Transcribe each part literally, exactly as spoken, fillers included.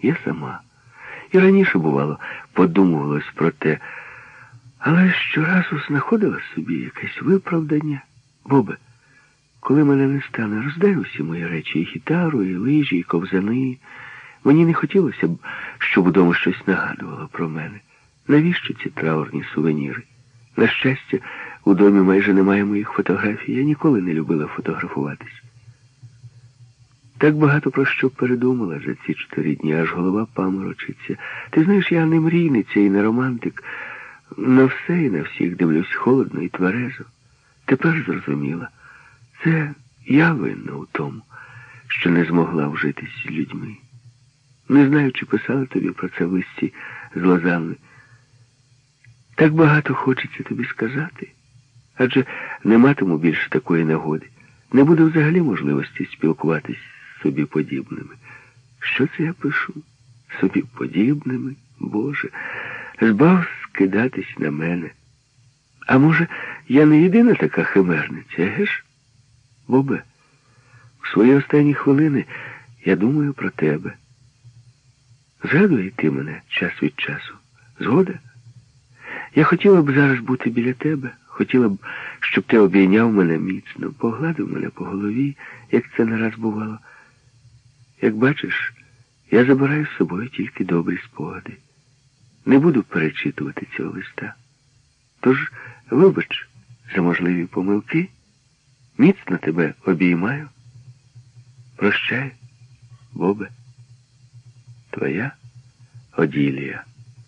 я сама. І раніше, бувало, подумувалось про те, але щоразу знаходила собі якесь виправдання. Бобе, коли мене не стане, роздай усі мої речі, і гітару, і лижі, і ковзани. Мені не хотілося б, щоб удома щось нагадувало про мене. Навіщо ці траурні сувеніри? На щастя, у домі майже немає моїх фотографій. Я ніколи не любила фотографуватись. Так багато про що передумала за ці чотири дні, аж голова паморочиться. Ти знаєш, я не мрійниця і не романтик. На все і на всіх дивлюсь холодно і тверезо. Тепер зрозуміла. Це я винна у тому, що не змогла вжитись з людьми. Не знаю, чи писала тобі про це в листі з Лозанни. Так багато хочеться тобі сказати. Адже не матиму більше такої нагоди. Не буде взагалі можливості спілкуватись з собі подібними. Що це я пишу? Собі подібними? Боже, збав скидатись на мене. А може, я не єдина така химерниця, еге ж? Бобе, в свої останні хвилини я думаю про тебе. Згадуй ти мене час від часу. Згода? Я хотіла б зараз бути біля тебе. Хотіла б, щоб ти обійняв мене міцно, погладив мене по голові, як це не раз бувало. Як бачиш, я забираю з собою тільки добрі спогади. Не буду перечитувати цього листа. Тож, вибач за можливі помилки, міцно тебе обіймаю. Прощай, Бобе. Твоя Оділія.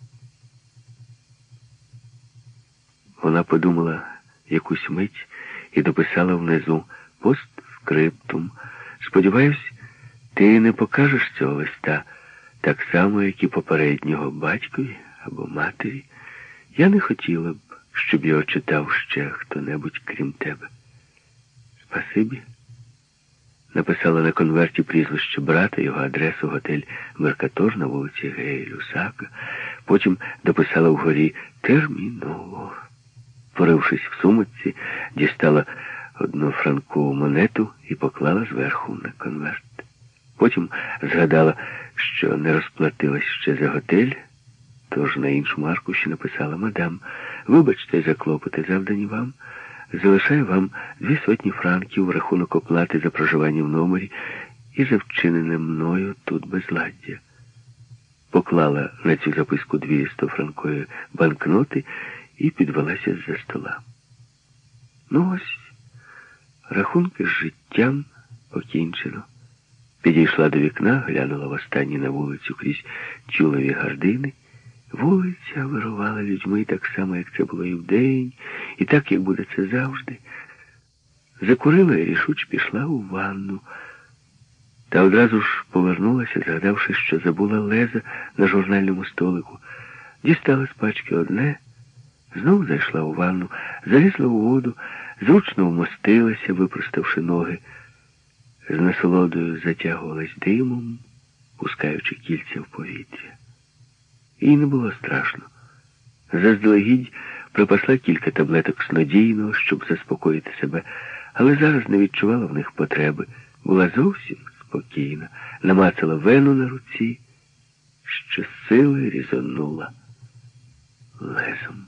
Вона подумала якусь мить і дописала внизу постскриптум. Сподіваюсь, ти не покажеш цього листа так само, як і попереднього батькові або матері. Я не хотіла б, щоб його читав ще хто-небудь, крім тебе. Спасибі. Написала на конверті прізвище брата, його адресу, готель «Меркатор» на вулиці Гея-Люсака. Потім дописала вгорі «Терміново». Порившись в сумочці, дістала однофранкову монету і поклала зверху на конверт. Потім згадала, що не розплатилась ще за готель, тож на іншому аркуші написала: «Мадам, вибачте за клопоти, завдані вам. Залишаю вам дві сотні франків в рахунок оплати за проживання в номері і за вчинене мною тут безладдя». Поклала на цю записку дві стофранкові банкноти і підвелася з-за стола. Ну ось, рахунки з життям покінчено. Підійшла до вікна, глянула востаннє на вулицю крізь тюлеві гардини. Вулиця вирувала людьми так само, як це було і вдень, і так, як буде це завжди. Закурила і рішуче пішла у ванну. Та одразу ж повернулася, згадавши, що забула леза на журнальному столику. Дістала з пачки одне, знову зайшла у ванну, залізла у воду, зручно вмостилася, випроставши ноги. З насолодою затягувалась димом, пускаючи кільця в повітря. Їй не було страшно. Заздалегідь припасла кілька таблеток снодійного, щоб заспокоїти себе, але зараз не відчувала в них потреби. Була зовсім спокійна, намацала вену на руці, що сили різонула лезом.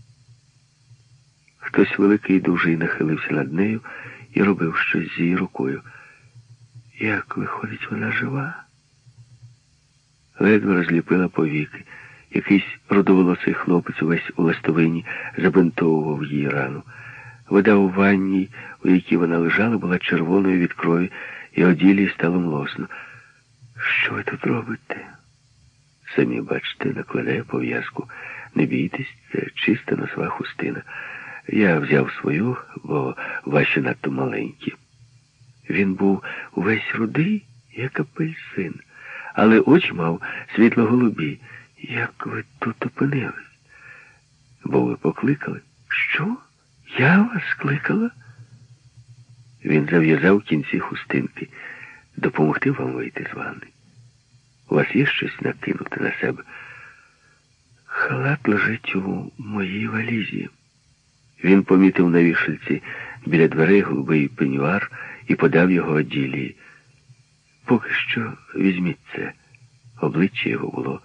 Хтось великий і дужий нахилився над нею і робив щось з її рукою. Як виходить, вона жива? Ледве розліпила повіки. Якийсь рудоволосий хлопець увесь у ластовині забинтовував її рану. Вода у ванній, у якій вона лежала, була червоною від крові, і Оділії стало млосно. «Що ви тут робите?» «Самі бачите, накладає пов'язку. Не бійтесь, це чиста носова хустина. Я взяв свою, бо ваші надто маленькі». Він був увесь рудий, як апельсин, але очі мав світло-голубі. «Як ви тут опинились?» «Бо ви покликали». «Що? Я вас кликала?» Він зав'язав кінці хустинки. «Допомогти вам вийти з ванни? У вас є щось накинути на себе?» «Халат лежить у моїй валізі». Він помітив на вішальці біля дверей голубий пеньюар і подав його Оділії. «Поки що візьміть це. Обличчя його було